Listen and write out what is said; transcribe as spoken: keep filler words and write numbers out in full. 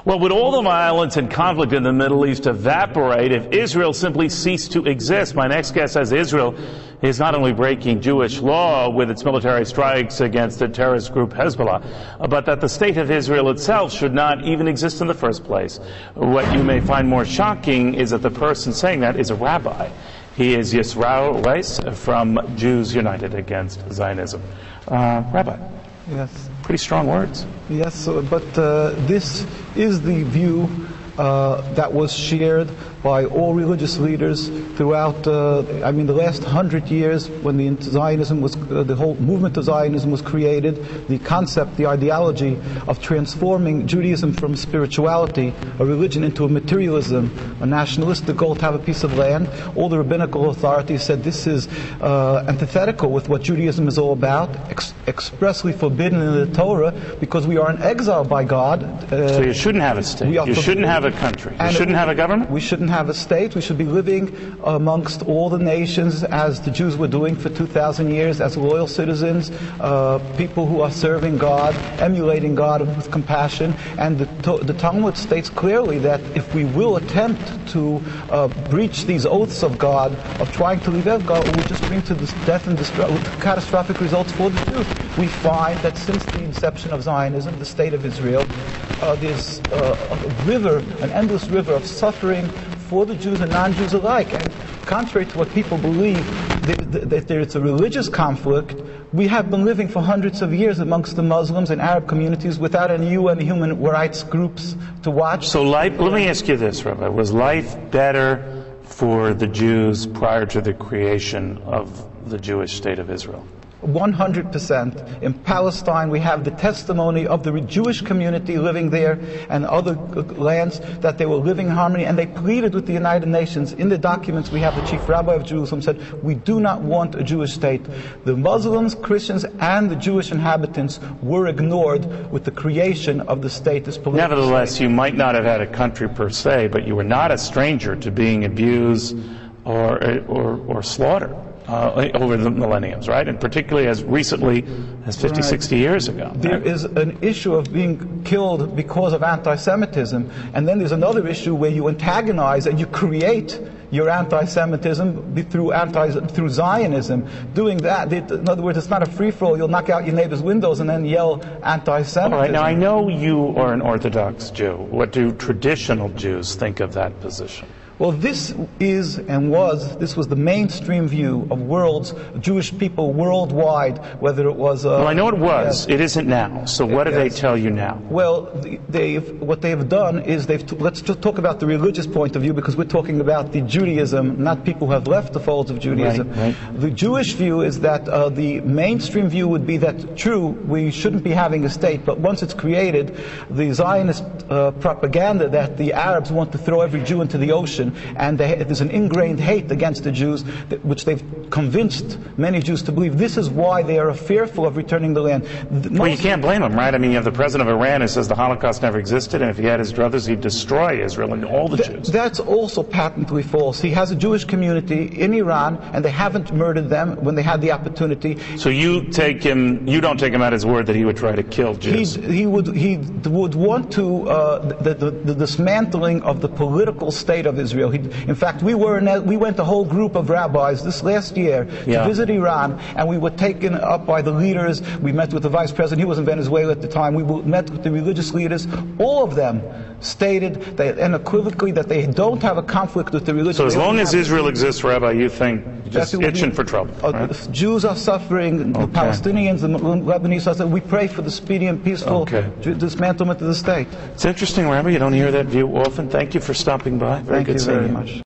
Well, would all the violence and conflict in the Middle East evaporate if Israel simply ceased to exist? My next guest says Israel is not only breaking Jewish law with its military strikes against the terrorist group Hezbollah, but that the state of Israel itself should not even exist in the first place. What you may find more shocking is that the person saying that is a rabbi. He is Yisrael Weiss from Jews United Against Zionism. Uh, Rabbi. Yes. Pretty strong words. Yes, uh, but uh, this is the view uh, that was shared by all religious leaders throughout, uh, I mean, the last hundred years when the Zionism was, uh, the whole movement of Zionism was created. The concept, the ideology of transforming Judaism from spirituality, a religion, into a materialism, a nationalistic goal to have a piece of land. All the rabbinical authorities said this is uh, antithetical with what Judaism is all about, ex expressly forbidden in the Torah, because we are in exile by God. Uh, so you shouldn't have a state. You shouldn't have a country. You shouldn't have a government. We shouldn't have a state. We should be living amongst all the nations as the Jews were doing for two thousand years, as loyal citizens, uh, people who are serving God, emulating God with compassion. And the, the Talmud states clearly that if we will attempt to uh, breach these oaths of God, of trying to leave out God, it will just bring to this death and catastrophic results for the Jews. We find that since the inception of Zionism, the state of Israel, uh, there's uh, a river, an endless river of suffering for the Jews and non-Jews alike. And contrary to what people believe, that, that there is a religious conflict, we have been living for hundreds of years amongst the Muslims and Arab communities without any U N human rights groups to watch. So life, let me ask you this, Rabbi. Was life better for the Jews prior to the creation of the Jewish state of Israel? one hundred percent. In Palestine, we have the testimony of the Jewish community living there and other lands that they were living in harmony, and they pleaded with the United Nations. In the documents, we have the chief rabbi of Jerusalem said, we do not want a Jewish state. The Muslims, Christians, and the Jewish inhabitants were ignored with the creation of the state. This political Nevertheless, state. You might not have had a country per se, but you were not a stranger to being abused or, or, or slaughtered. Uh, over the millenniums, right? And particularly as recently as fifty, right. sixty years ago. There right? is an issue of being killed because of anti-Semitism, and then there's another issue where you antagonize and you create your anti-Semitism through anti through Zionism. Doing that, in other words, it's not a free-for-all. You'll knock out your neighbor's windows and then yell anti-Semitism. All right, now I know you are an Orthodox Jew. What do traditional Jews think of that position? Well, this is and was, this was the mainstream view of world's Jewish people worldwide, whether it was... Uh, well, I know it was. Yes. It isn't now. So what do yes. they tell you now? Well, they've, what they've done is they've... T let's just talk about the religious point of view, because we're talking about the Judaism, not people who have left the folds of Judaism. Right, right. The Jewish view is that uh, the mainstream view would be that, true, we shouldn't be having a state, but once it's created, the Zionist uh, propaganda that the Arabs want to throw every Jew into the ocean, and they, there's an ingrained hate against the Jews, that, which they've convinced many Jews to believe. This is why they are fearful of returning the land. The well, you can't blame them, right? I mean, you have the president of Iran who says the Holocaust never existed, and if he had his druthers, he'd destroy Israel and all the Th Jews. That's also patently false. He has a Jewish community in Iran, and they haven't murdered them when they had the opportunity. So you take him, you don't take him at his word that he would try to kill Jews? He, he would, he would want to, uh, the, the, the dismantling of the political state of Israel. He, in fact, we were in a, we went a whole group of rabbis this last year to yeah. visit Iran, and we were taken up by the leaders. We met with the vice president. He was in Venezuela at the time. We met with the religious leaders. All of them stated that unequivocally that they don't have a conflict with the religion. So as long as Israel exists, Rabbi, you think you're just itching for trouble, uh, right? Jews are suffering, okay. the Palestinians, the Lebanese are suffering. We pray for the speedy and peaceful okay. dismantlement of the state. It's interesting, Rabbi. You don't hear that view often. Thank you for stopping by. Very Thank good you seeing very you. much.